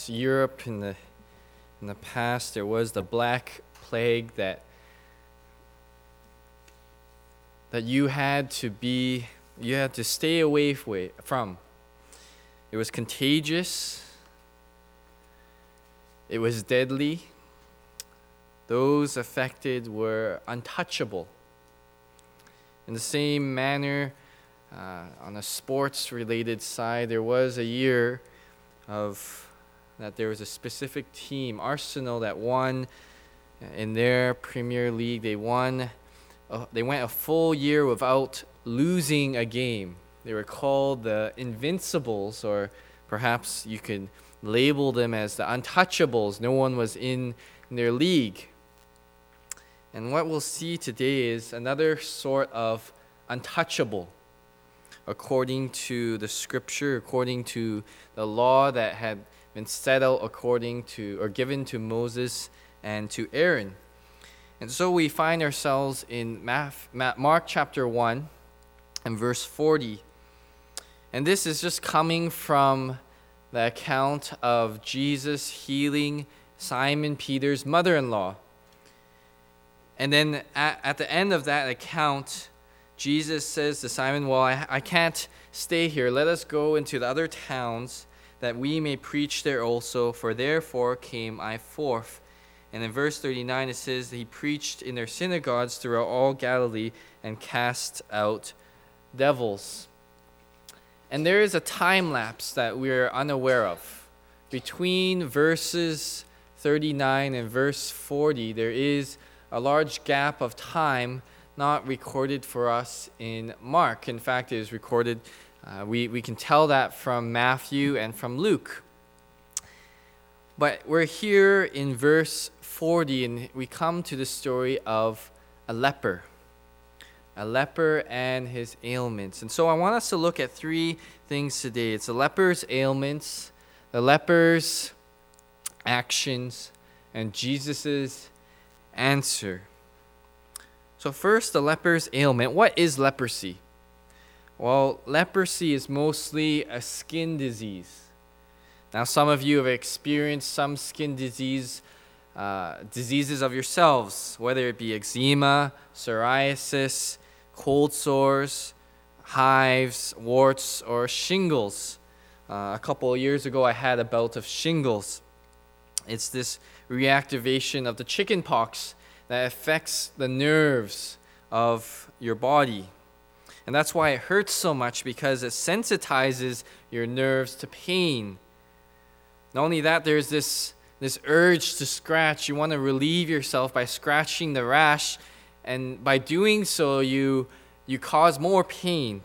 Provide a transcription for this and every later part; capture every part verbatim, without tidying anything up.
across Europe in the in the past, there was the Black Plague that that you had to be, you had to stay away from. It was contagious. It was deadly. Those affected were untouchable. In the same manner, uh, on a sports-related side, there was a year of that there was a specific team, Arsenal, that won in their Premier League. They won. Uh, they went a full year without losing a game. They were called the Invincibles, or perhaps you could label them as the Untouchables. No one was in, in their league. And what we'll see today is another sort of untouchable, according to the scripture, according to the law that had been settled according to, or given to Moses and to Aaron. And so we find ourselves in Mark chapter one and verse forty. And this is just coming from the account of Jesus healing Simon Peter's mother-in-law. And then at, at the end of that account, Jesus says to Simon, well, I, I can't stay here. Let us go into the other towns that we may preach there also, for therefore came I forth. And in verse thirty-nine it says that he preached in their synagogues throughout all Galilee and cast out devils. And there is a time lapse that we're unaware of. Between verses thirty-nine and verse forty, there is a large gap of time not recorded for us in Mark. In fact, it is recorded, uh, we, we can tell that from Matthew and from Luke. But we're here in verse forty, and we come to the story of a leper. A leper and his ailments. And so I want us to look at three things today. It's the leper's ailments, the leper's actions, and Jesus' answer. So first, the leper's ailment. What is leprosy? Well, leprosy is mostly a skin disease. Now, some of you have experienced some skin disease, uh, diseases of yourselves, whether it be eczema, psoriasis, cold sores, hives, warts, or shingles. Uh, a couple of years ago, I had a bout of shingles. It's this reactivation of the chicken pox that affects the nerves of your body. And that's why it hurts so much, because it sensitizes your nerves to pain. Not only that, there's this, this urge to scratch. You want to relieve yourself by scratching the rash, and by doing so, you, you cause more pain.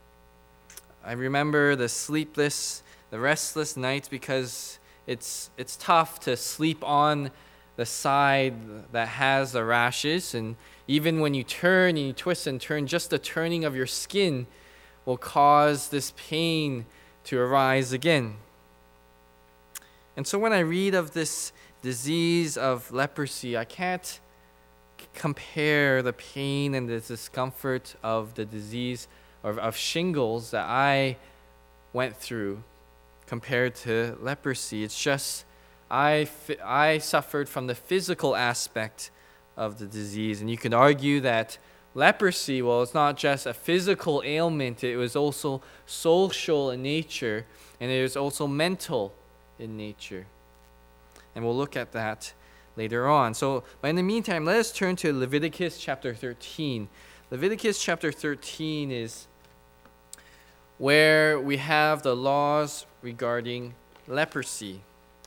I remember the sleepless, the restless nights, because it's it's tough to sleep on the side that has the rashes, and even when you turn and you twist and turn, just the turning of your skin will cause this pain to arise again. And so when I read of this disease of leprosy, I can't compare the pain and the discomfort of the disease of, of shingles that I went through compared to leprosy. It's just I, I suffered from the physical aspect of the disease. And you could argue that leprosy, well, it's not just a physical ailment, it was also social in nature, and it was also mental in nature. And we'll look at that later on. So, but in the meantime, let us turn to Leviticus chapter thirteen. Leviticus chapter thirteen is where we have the laws regarding leprosy.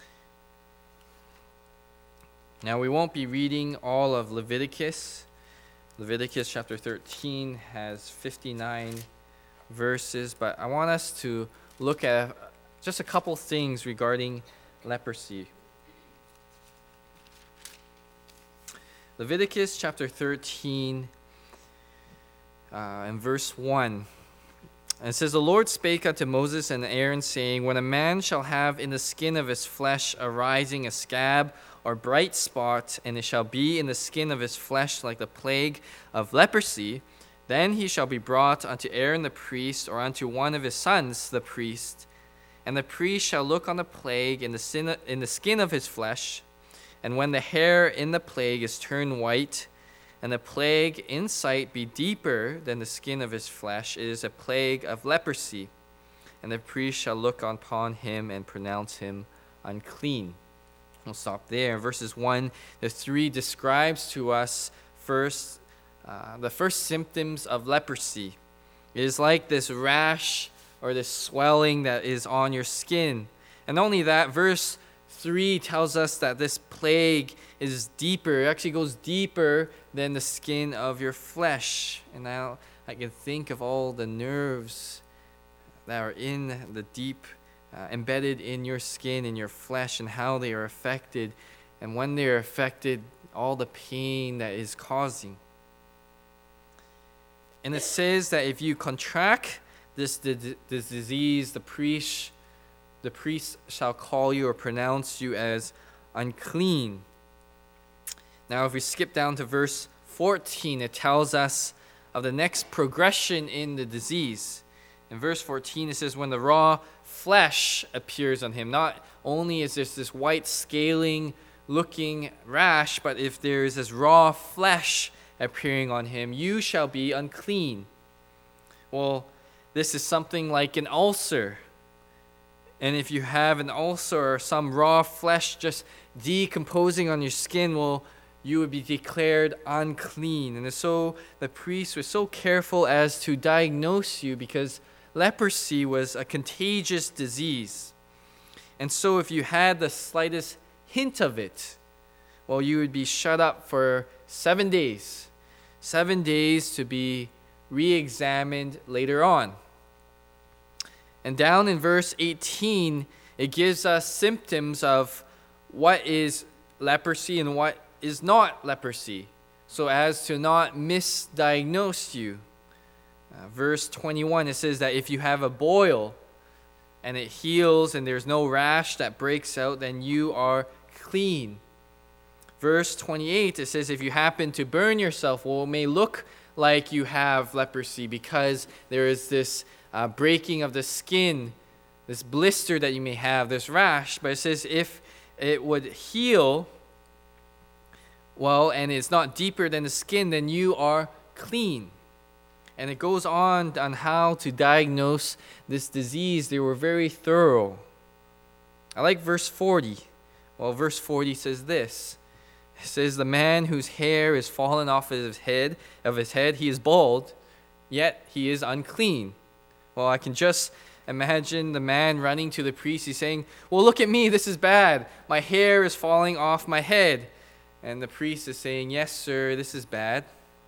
Now, we won't be reading all of Leviticus. Leviticus chapter thirteen has fifty-nine verses, but I want us to look at just a couple things regarding leprosy. Leviticus chapter thirteen uh, and verse one. And it says, "The Lord spake unto Moses and Aaron, saying, When a man shall have in the skin of his flesh arising a scab or bright spot, and it shall be in the skin of his flesh like the plague of leprosy, then he shall be brought unto Aaron the priest, or unto one of his sons the priest, And the priest shall look on the plague in the, sin, in the skin of his flesh, and when the hair in the plague is turned white, and the plague in sight be deeper than the skin of his flesh, it is a plague of leprosy. And the priest shall look upon him and pronounce him unclean. We'll stop there. Verses one to three describes to us first uh, the first symptoms of leprosy. It is like this rash or this swelling that is on your skin. And not only that, verse three tells us that this plague is deeper. It actually goes deeper than the skin of your flesh. And now I can think of all the nerves that are in the deep, uh, embedded in your skin, in your flesh, and how they are affected. And when they are affected, all the pain that is causing. And it says that if you contract this, this, this disease, the priest, the priest shall call you or pronounce you as unclean. Now, if we skip down to verse fourteen, it tells us of the next progression in the disease. In verse fourteen, it says, when the raw flesh appears on him, not only is there this white scaling looking rash, but if there is this raw flesh appearing on him, you shall be unclean. Well, this is something like an ulcer. And if you have an ulcer or some raw flesh just decomposing on your skin, well, you would be declared unclean. And so the priest was so careful as to diagnose you because leprosy was a contagious disease. And so if you had the slightest hint of it, well, you would be shut up for seven days. Seven days to be re-examined later on. And down in verse eighteen, it gives us symptoms of what is leprosy and what is not leprosy, so as to not misdiagnose you. Uh, verse twenty-one, it says that if you have a boil and it heals and there's no rash that breaks out, then you are clean. Verse twenty-eight, it says if you happen to burn yourself, well, it may look like you have leprosy because there is this uh, breaking of the skin, this blister that you may have, this rash. But it says if it would heal, well, and it's not deeper than the skin, then you are clean. And it goes on on how to diagnose this disease. They were very thorough. I like verse forty. Well, verse forty says this. It says, the man whose hair is fallen off of his head, of his head, he is bald, yet he is unclean. Well, I can just imagine the man running to the priest. He's saying, well, look at me, this is bad. My hair is falling off my head. And the priest is saying, yes, sir, this is bad.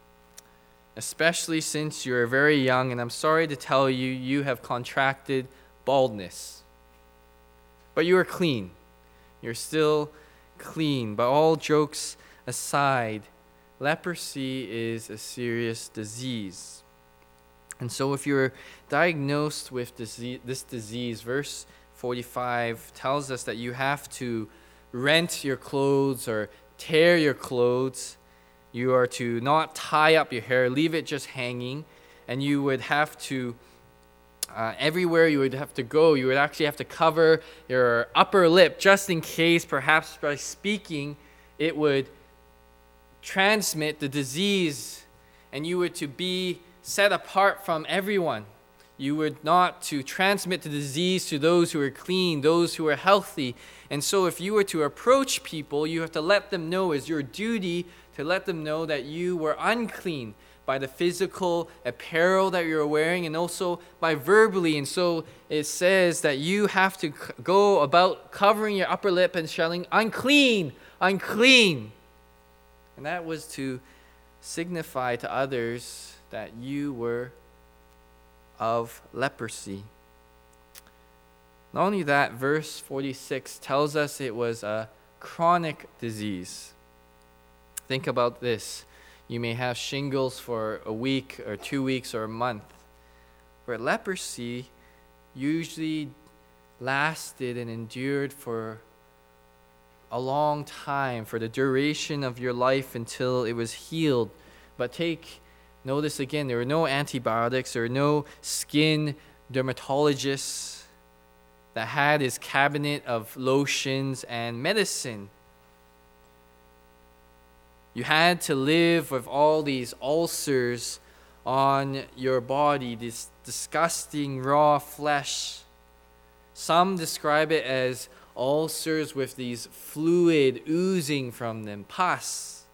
Especially since you're very young, and I'm sorry to tell you, you have contracted baldness. But you are clean. You're still clean. But all jokes aside, leprosy is a serious disease. And so if you're diagnosed with disease, this disease, verse forty-five tells us that you have to rent your clothes or tear your clothes. You are to not tie up your hair, leave it just hanging, and you would have to, uh, everywhere you would have to go, you would actually have to cover your upper lip just in case, perhaps by speaking, it would transmit the disease, and you were to be set apart from everyone. You were not to transmit the disease to those who are clean, those who are healthy. And so if you were to approach people, you have to let them know, it's your duty to let them know that you were unclean by the physical apparel that you're wearing and also by verbally. And so it says that you have to go about covering your upper lip and shouting, unclean, unclean. And that was to signify to others that you were of leprosy. Not only that, verse forty-six tells us it was a chronic disease. Think about this. You may have shingles for a week or two weeks or a month. But leprosy usually lasted and endured for a long time, for the duration of your life until it was healed. But take notice again, there were no antibiotics, there were no skin dermatologists. that had his cabinet of lotions and medicine. You had to live with all these ulcers on your body, this disgusting raw flesh. Some describe it as ulcers with these fluid oozing from them, pus.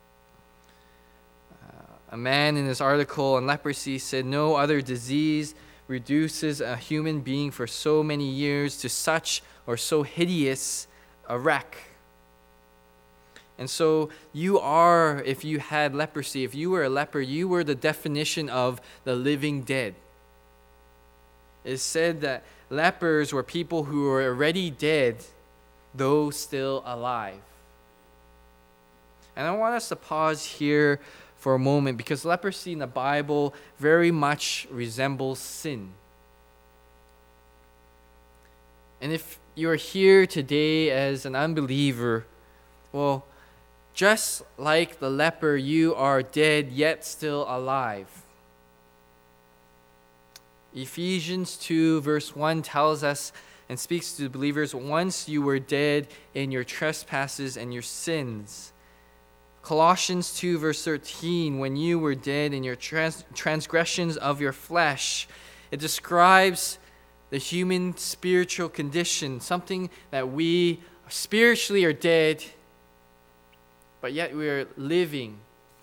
Uh, a man in his article on leprosy said, "No other disease reduces a human being for so many years to such or so hideous a wreck." And so you are, if you had leprosy, if you were a leper, you were the definition of the living dead. It is said that lepers were people who were already dead, though still alive. And I want us to pause here for a moment, because leprosy in the Bible very much resembles sin. And if you're here today as an unbeliever, well, just like the leper, you are dead yet still alive. Ephesians two verse one tells us and speaks to the believers, once you were dead in your trespasses and your sins. Colossians two verse thirteen, when you were dead in your trans- transgressions of your flesh, it describes the human spiritual condition, something that we spiritually are dead, but yet we are living.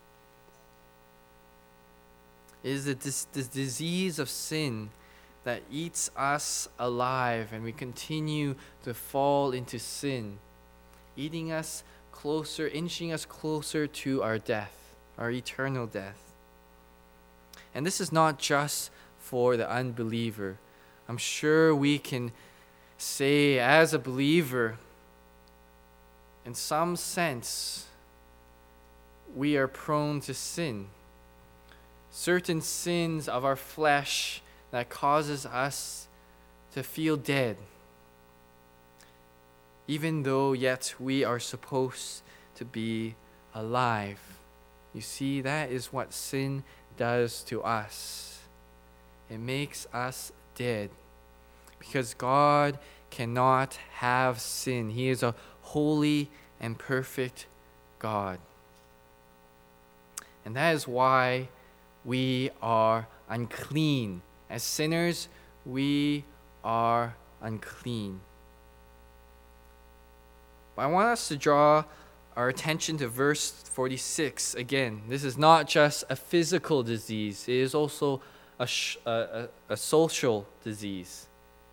It is this, this disease of sin that eats us alive, and we continue to fall into sin, eating us closer, inching us closer to our death, our eternal death. And this is not just for the unbeliever. I'm sure we can say, as a believer, in some sense, we are prone to sin. Certain sins of our flesh that causes us to feel dead, even though yet we are supposed to be alive. You see, that is what sin does to us. It makes us dead, because God cannot have sin. He is a holy and perfect God. And that is why we are unclean. As sinners, we are unclean. But I want us to draw our attention to verse forty-six again. This is not just a physical disease, it is also a, sh- a, a, a social disease.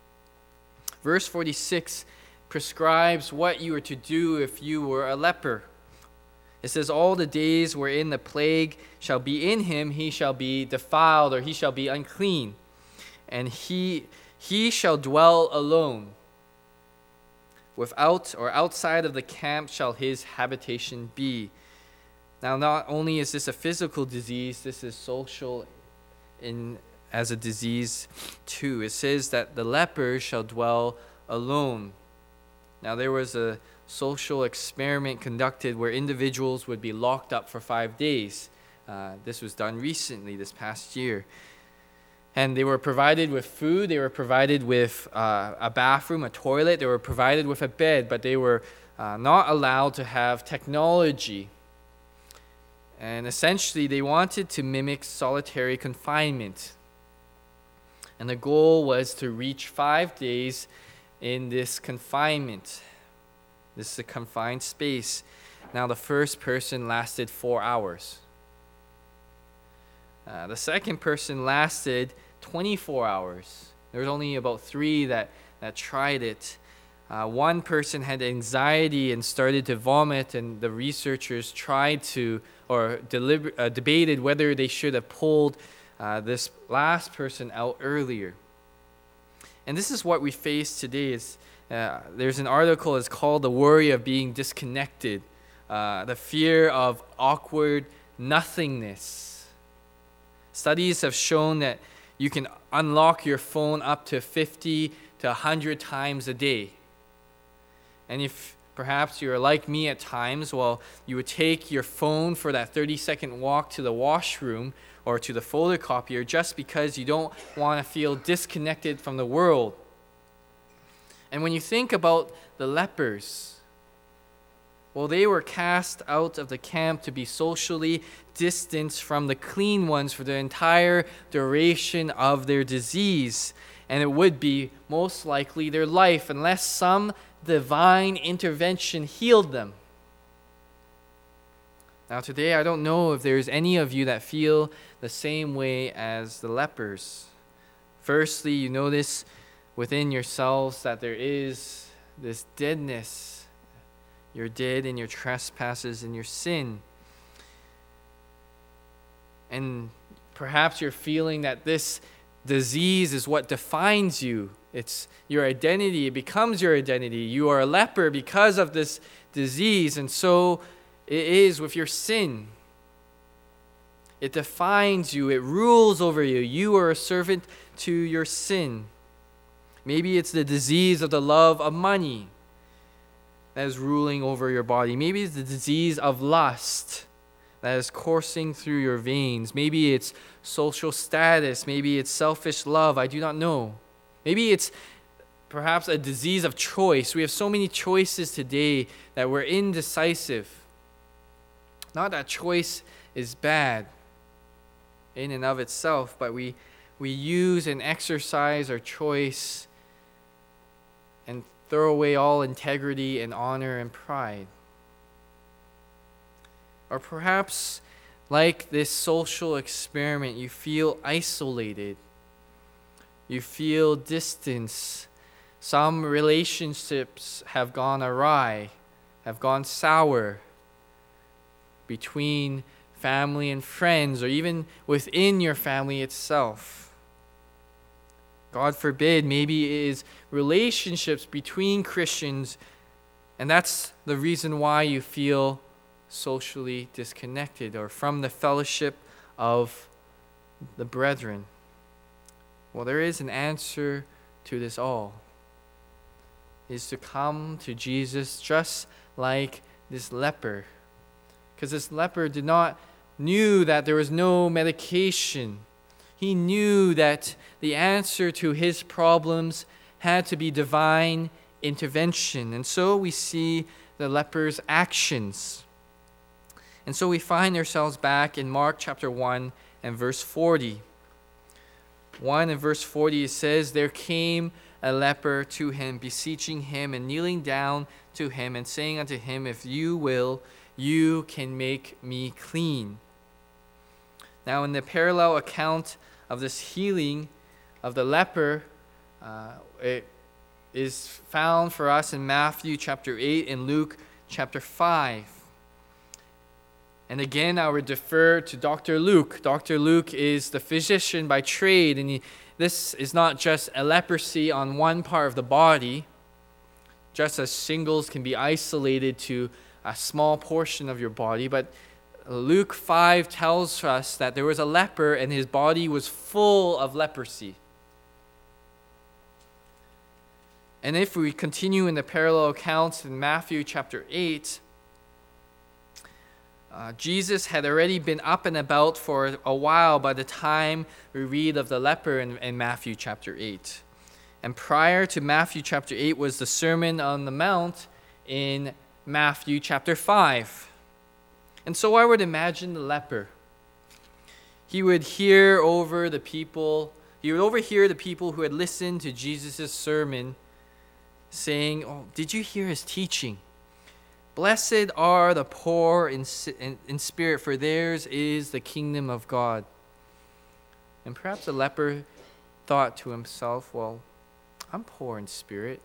Verse forty-six prescribes what you are to do if you were a leper. It says, all the days wherein the plague shall be in him, he shall be defiled, or he shall be unclean. And he he shall dwell alone. Without or outside of the camp shall his habitation be. Now, not only is this a physical disease, this is social in as a disease too. It says that the leper shall dwell alone. Now, there was a social experiment conducted where individuals would be locked up for five days. Uh, this was done recently, this past year. And they were provided with food, they were provided with uh, a bathroom, a toilet, they were provided with a bed, but they were uh, not allowed to have technology. And essentially, they wanted to mimic solitary confinement. And the goal was to reach five days in this confinement. This is a confined space. Now, the first person lasted four hours. Uh, the second person lasted twenty-four hours. There was only about three that, that tried it. Uh, one person had anxiety and started to vomit, and the researchers tried to, or deliber- uh, debated whether they should have pulled uh, this last person out earlier. And this is what we face today. Is uh, there's an article, it's called The Worry of Being Disconnected, uh, the fear of awkward nothingness. Studies have shown that you can unlock your phone up to fifty to one hundred times a day. And if perhaps you're like me at times, well, you would take your phone for that thirty-second walk to the washroom or to the photocopier just because you don't want to feel disconnected from the world. And when you think about the lepers, well, they were cast out of the camp to be socially distanced from the clean ones for the entire duration of their disease. And it would be most likely their life unless some divine intervention healed them. Now today, I don't know if there's any of you that feel the same way as the lepers. Firstly, you notice within yourselves that there is this deadness. You're dead in your trespasses and your sin. And perhaps you're feeling that this disease is what defines you. It's your identity. It becomes your identity. You are a leper because of this disease, and so it is with your sin. It defines you. It rules over you. You are a servant to your sin. Maybe it's the disease of the love of money that is ruling over your body. Maybe it's the disease of lust that is coursing through your veins. Maybe it's social status. Maybe it's selfish love. I do not know. Maybe it's perhaps a disease of choice. We have so many choices today that we're indecisive. Not that choice is bad in and of itself, but we, we use and exercise our choice and throw away all integrity and honor and pride. Or perhaps, like this social experiment, you feel isolated. You feel distance. Some relationships have gone awry, have gone sour between family and friends, or even within your family itself. God forbid, maybe it is relationships between Christians, and that's the reason why you feel socially disconnected or from the fellowship of the brethren. Well, there is an answer to this all. It is to come to Jesus just like this leper. Because this leper did not knew that there was no medication. He knew that the answer to his problems had to be divine intervention. And so we see the leper's actions. And so we find ourselves back in Mark chapter one and verse forty. one and verse forty, it says, "There came a leper to him, beseeching him and kneeling down to him and saying unto him, If you will, you can make me clean." Now, in the parallel account of this healing of the leper, uh, it is found for us in Matthew chapter eight and Luke chapter five. And again, I would defer to Doctor Luke. Doctor Luke is the physician by trade, and he, this is not just a leprosy on one part of the body, just as shingles can be isolated to a small portion of your body, but Luke five tells us that there was a leper and his body was full of leprosy. And if we continue in the parallel accounts in Matthew chapter eight, uh, Jesus had already been up and about for a while by the time we read of the leper in, in Matthew chapter eight. And prior to Matthew chapter eight was the Sermon on the Mount in Matthew chapter five. And so I would imagine the leper. He would hear over the people, he would overhear the people who had listened to Jesus' sermon saying, "Oh, did you hear his teaching? Blessed are the poor in, in, in spirit, for theirs is the kingdom of God." And perhaps the leper thought to himself, well, I'm poor in spirit.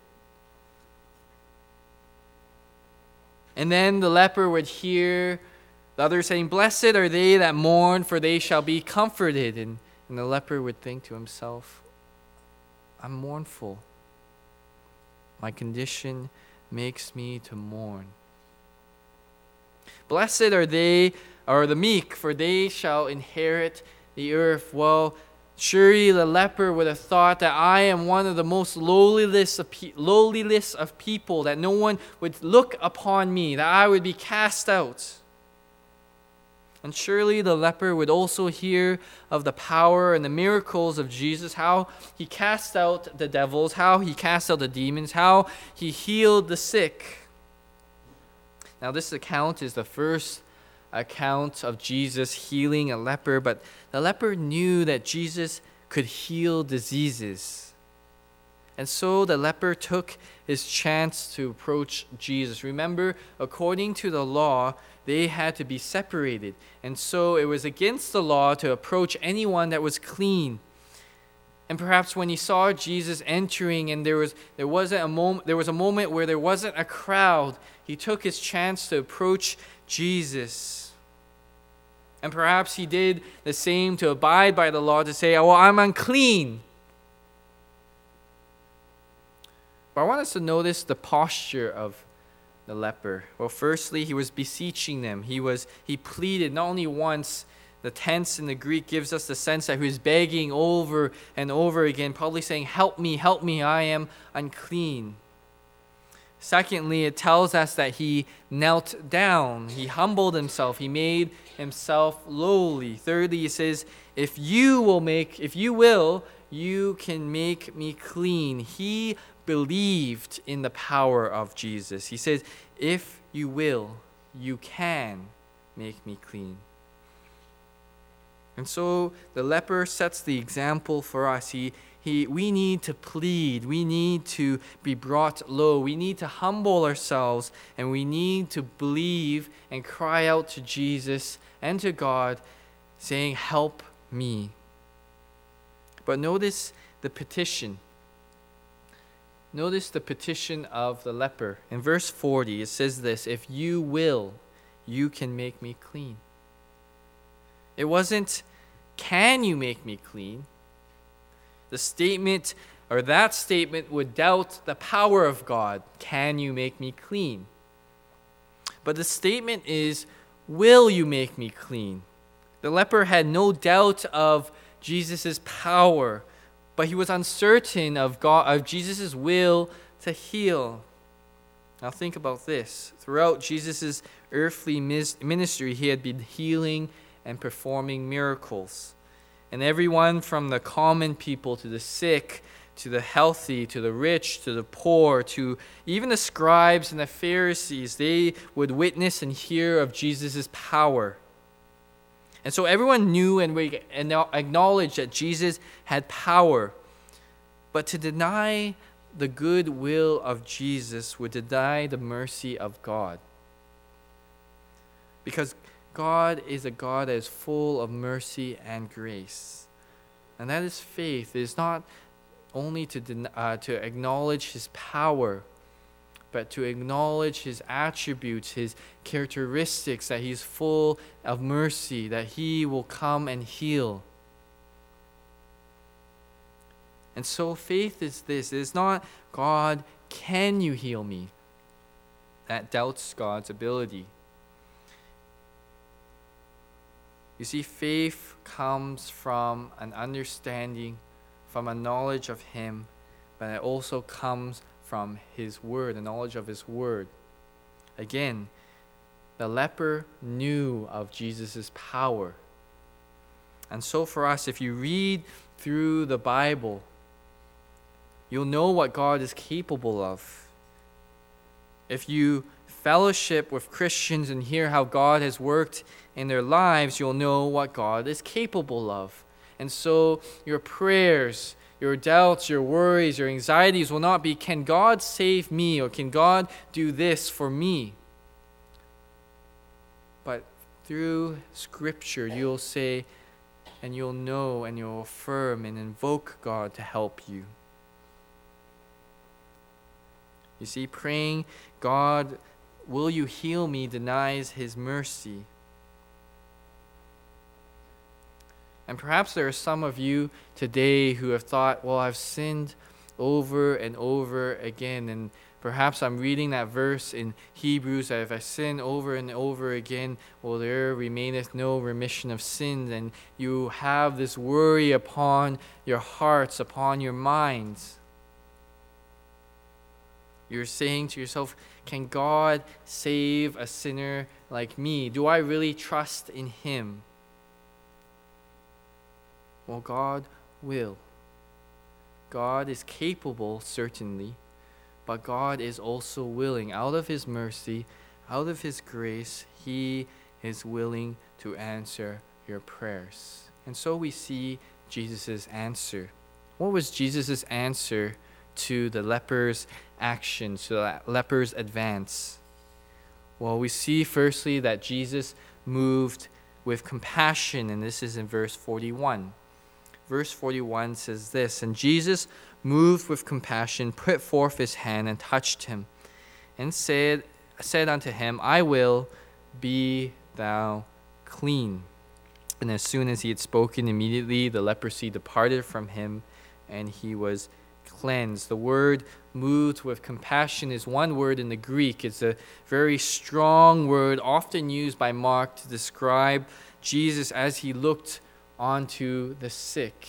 And then the leper would hear the others saying, "Blessed are they that mourn, for they shall be comforted." And, and the leper would think to himself, I'm mournful. My condition makes me to mourn. "Blessed are they, or the meek, for they shall inherit the earth." Well, surely the leper would have thought that I am one of the most lowliest of, pe- lowliest of people, that no one would look upon me, that I would be cast out. And surely the leper would also hear of the power and the miracles of Jesus, how he cast out the devils, how he cast out the demons, how he healed the sick. Now, this account is the first account of Jesus healing a leper, but the leper knew that Jesus could heal diseases. And so the leper took his chance to approach Jesus. Remember, according to the law, they had to be separated. And so it was against the law to approach anyone that was clean. And perhaps when he saw Jesus entering and there was there wasn't a moment there was a moment where there wasn't a crowd, he took his chance to approach Jesus. And perhaps he did the same to abide by the law, to say, "Oh, well, I'm unclean." But I want us to notice the posture of the leper. Well, firstly, he was beseeching them. He was he pleaded not only once. The tense in the Greek gives us the sense that he was begging over and over again, probably saying, "Help me, help me, I am unclean." Secondly, it tells us that he knelt down. He humbled himself. He made himself lowly. Thirdly, it says, if you will make, if you will, you can make me clean. He believed in the power of Jesus. He says, if you will, you can make me clean. And so the leper sets the example for us. He, he, we need to plead. We need to be brought low. We need to humble ourselves, and we need to believe and cry out to Jesus and to God, saying, "Help me." But notice the petition. Notice the petition of the leper. In verse forty, it says this, "If you will, you can make me clean." It wasn't, "Can you make me clean?" The statement, or that statement, would doubt the power of God. Can you make me clean? But the statement is, will you make me clean? The leper had no doubt of Jesus' power, but he was uncertain of God, of Jesus' will to heal. Now think about this. Throughout Jesus' earthly ministry, he had been healing and performing miracles. And everyone from the common people to the sick, to the healthy, to the rich, to the poor, to even the scribes and the Pharisees, they would witness and hear of Jesus' power. And so everyone knew and acknowledged that Jesus had power. But to deny the good will of Jesus would deny the mercy of God. Because God is a God that is full of mercy and grace. And that is faith. It is not only to, den- uh, to acknowledge his power, but to acknowledge his attributes, his characteristics, that he's full of mercy, that he will come and heal. And so faith is this. It is not, "God, can you heal me?" That doubts God's ability. You see, faith comes from an understanding, from a knowledge of him, but it also comes from his word, the knowledge of his word. Again, the leper knew of Jesus' power. And so for us, if you read through the Bible, you'll know what God is capable of. If you fellowship with Christians and hear how God has worked in their lives, you'll know what God is capable of. And so your prayers, your doubts, your worries, your anxieties will not be, "Can God save me?" or "Can God do this for me?" But through Scripture, you'll say, and you'll know, and you'll affirm and invoke God to help you. You see, praying, "God, will you heal me?" denies his mercy. And perhaps there are some of you today who have thought, "Well, I've sinned over and over again." And perhaps I'm reading that verse in Hebrews that if I sin over and over again, well, there remaineth no remission of sins. And you have this worry upon your hearts, upon your minds. You're saying to yourself, can God save a sinner like me? Do I really trust in him? Well, God will. God is capable, certainly, but God is also willing. Out of his mercy, out of his grace, he is willing to answer your prayers. And so we see Jesus' answer. What was Jesus' answer to the leper's action, to the leper's advance? Well, we see firstly that Jesus moved with compassion, and this is in verse forty-one. Verse forty-one says this, "And Jesus, moved with compassion, put forth his hand and touched him, and said, said unto him, I will, be thou clean. And as soon as he had spoken, immediately the leprosy departed from him, and he was cleansed." The word moved with compassion is one word in the Greek. It's a very strong word, often used by Mark to describe Jesus as he looked onto the sick.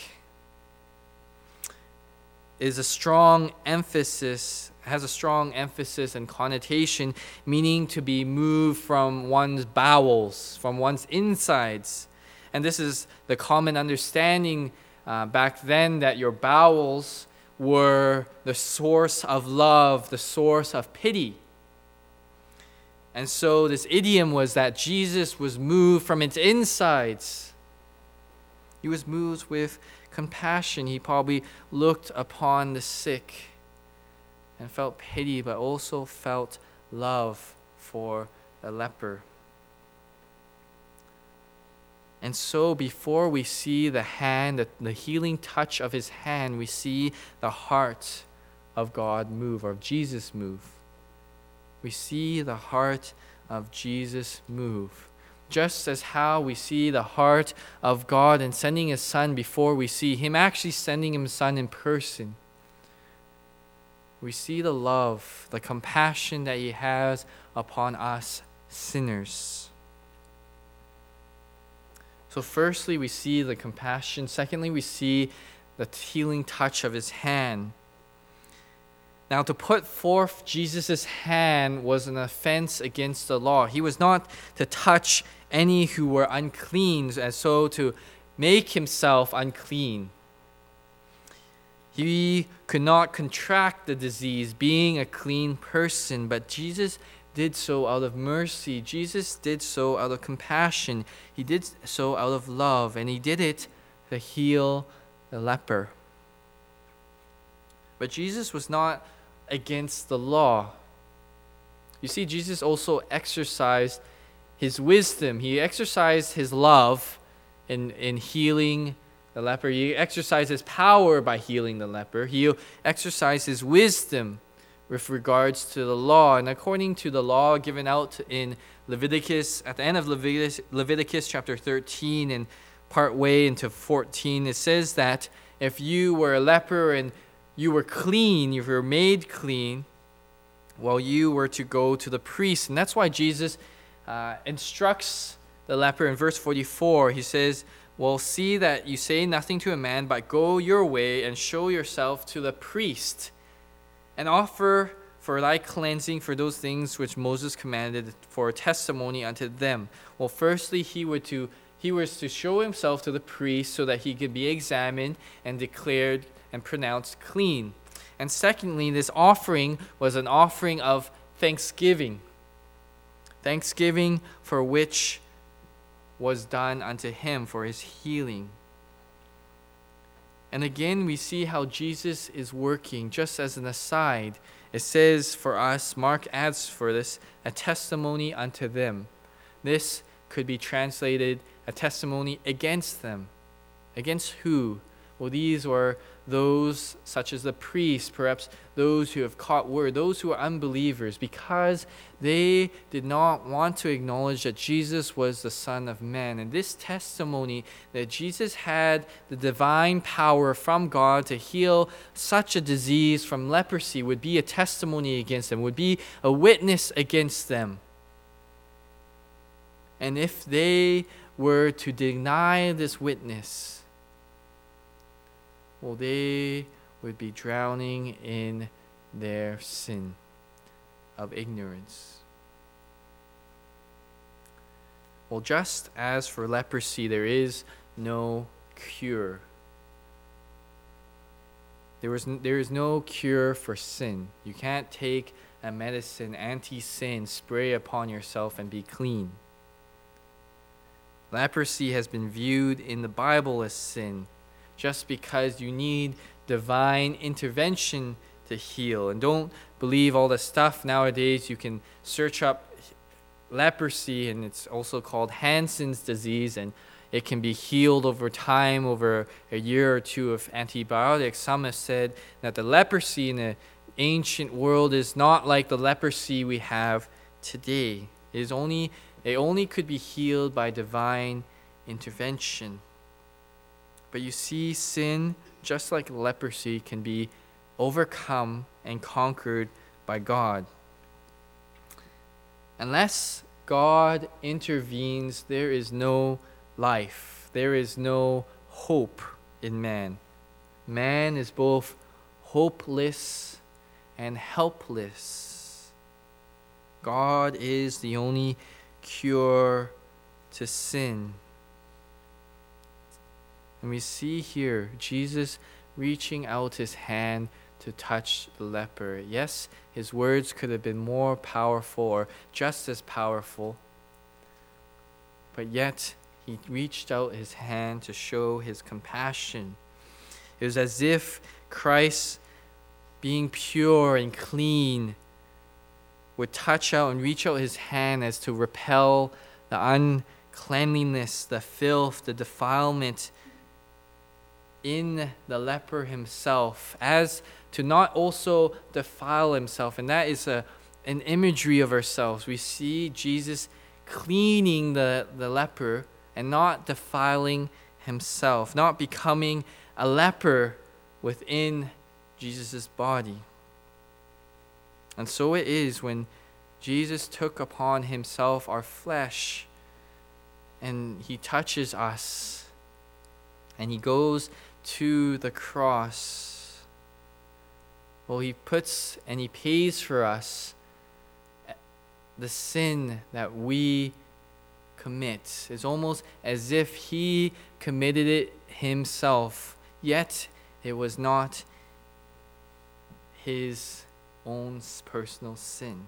It is a strong emphasis, has a strong emphasis and connotation, meaning to be moved from one's bowels, from one's insides. And this is the common understanding uh, back then, that your bowels were the source of love, the source of pity. And so this idiom was that Jesus was moved from its insides. He was moved with compassion. He probably looked upon the sick and felt pity, but also felt love for the leper. And so before we see the hand, the, the healing touch of his hand, we see the heart of God move, or of Jesus move. We see the heart of Jesus move. Just as how we see the heart of God in sending his Son before we see him actually sending his Son in person. We see the love, the compassion that he has upon us sinners. So firstly, we see the compassion. Secondly, we see the healing touch of his hand. Now, to put forth Jesus' hand was an offense against the law. He was not to touch any who were unclean, as so to make himself unclean. He could not contract the disease, being a clean person, but Jesus did so out of mercy. Jesus did so out of compassion. He did so out of love, and he did it to heal the leper. But Jesus was not against the law. You see, Jesus also exercised his wisdom. He exercised his love in, in healing the leper. He exercised his power by healing the leper. He exercised his wisdom with regards to the law. And according to the law given out in Leviticus, at the end of Leviticus, Leviticus chapter thirteen and part way into fourteen, it says that if you were a leper and you were clean, you were made clean, well, you were to go to the priest. And that's why Jesus uh, instructs the leper in verse forty-four. He says, well, see that you say nothing to a man, but go your way and show yourself to the priest, and offer for thy cleansing for those things which Moses commanded for a testimony unto them. Well, firstly, he would to he was to show himself to the priest so that he could be examined and declared and pronounced clean. And secondly, this offering was an offering of thanksgiving. Thanksgiving for which was done unto him for his healing. And again, we see how Jesus is working. Just as an aside, it says for us, Mark adds for this, a testimony unto them. This could be translated a testimony against them. Against who? Well, these were those such as the priests, perhaps those who have caught word, those who are unbelievers, because they did not want to acknowledge that Jesus was the Son of Man. And this testimony that Jesus had the divine power from God to heal such a disease from leprosy would be a testimony against them, would be a witness against them. And if they were to deny this witness, well, they would be drowning in their sin. of ignorance. Well, just as for leprosy, there is no cure. There was n- there is no cure for sin. You can't take a medicine, anti-sin, spray upon yourself and be clean. Leprosy has been viewed in the Bible as sin, just because you need divine intervention to heal. And don't believe all the stuff nowadays. You can search up leprosy, and it's also called Hansen's disease, and it can be healed over time, over a year or two of antibiotics. Some have said that the leprosy in the ancient world is not like the leprosy we have today. It is only, it only could be healed by divine intervention. But you see, sin, just like leprosy, can be overcome and conquered by God. Unless God intervenes, there is no life. There is no hope in man. Man is both hopeless and helpless. God is the only cure to sin. And we see here Jesus reaching out his hand to touch the leper. Yes, his words could have been more powerful or just as powerful, but yet he reached out his hand to show his compassion. It was as if Christ, being pure and clean, would touch out and reach out his hand as to repel the uncleanliness, the filth, the defilement in the leper himself, as to not also defile himself. And that is a, an imagery of ourselves. We see Jesus cleaning the, the leper and not defiling himself, not becoming a leper within Jesus' body. And so it is when Jesus took upon himself our flesh and he touches us and he goes to the cross. Well, he puts and he pays for us the sin that we commit. It's almost as if he committed it himself, yet it was not his own personal sin.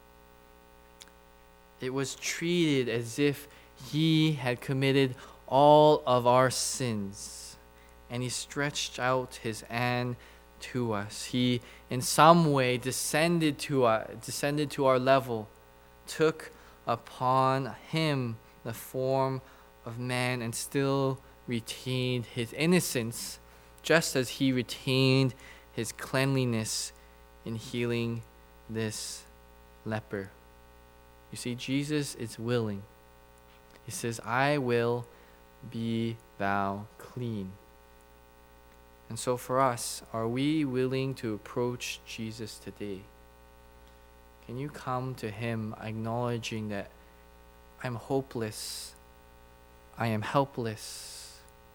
It was treated as if he had committed all of our sins, and he stretched out his hand to us. He, in some way, descended to our, descended to our level, took upon him the form of man, and still retained his innocence, just as he retained his cleanliness in healing this leper. You see, Jesus is willing. He says, I will be thou clean. And so for us, are we willing to approach Jesus today? Can you come to him acknowledging that I'm hopeless, I am helpless?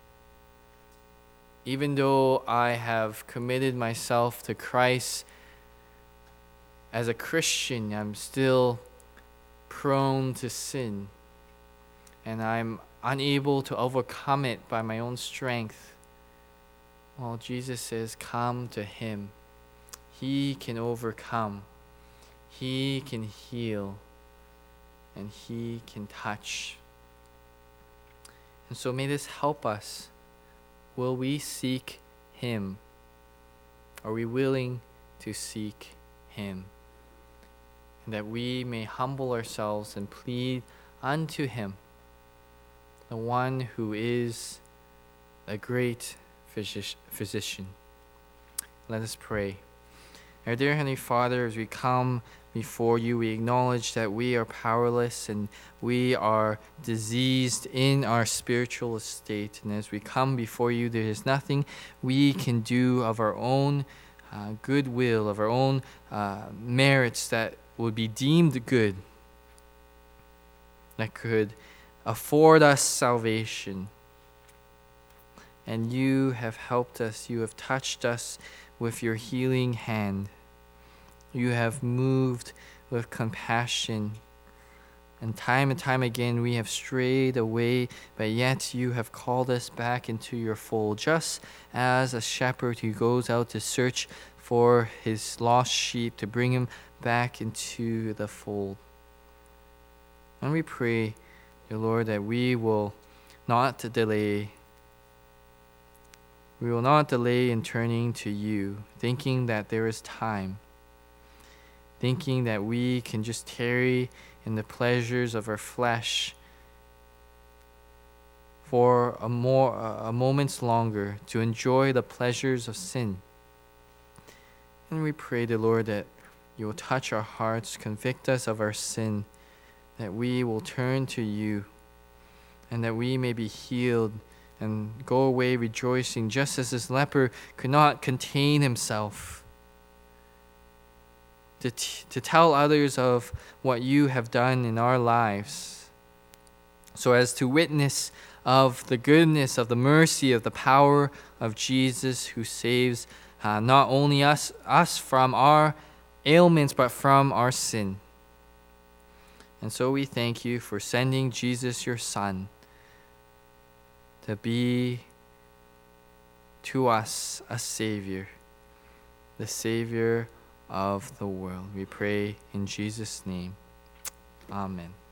Even though I have committed myself to Christ as a Christian, I'm still prone to sin, and I'm unable to overcome it by my own strength. Well, Jesus says, come to him. He can overcome. He can heal. And he can touch. And so may this help us. Will we seek him? Are we willing to seek him? And that we may humble ourselves and plead unto him, the one who is a great physician. Let us pray. Our dear Heavenly Father, as we come before you, we acknowledge that we are powerless and we are diseased in our spiritual estate. And as we come before you, there is nothing we can do of our own uh, goodwill, of our own uh, merits that would be deemed good, that could afford us salvation. And you have helped us. You have touched us with your healing hand. You have moved with compassion. And time and time again we have strayed away, but yet you have called us back into your fold, just as a shepherd who goes out to search for his lost sheep to bring him back into the fold. And we pray, dear Lord, that we will not delay. We will not delay in turning to you, thinking that there is time, thinking that we can just tarry in the pleasures of our flesh for a more a moments longer to enjoy the pleasures of sin. And we pray, dear Lord, that you will touch our hearts, convict us of our sin, that we will turn to you, and that we may be healed and go away rejoicing, just as this leper could not contain himself. To, t- to tell others of what you have done in our lives, so as to witness of the goodness, of the mercy, of the power of Jesus, who saves uh, not only us, us from our ailments, but from our sin. And so we thank you for sending Jesus, your Son, to be to us a Savior, the Savior of the world. We pray in Jesus' name. Amen.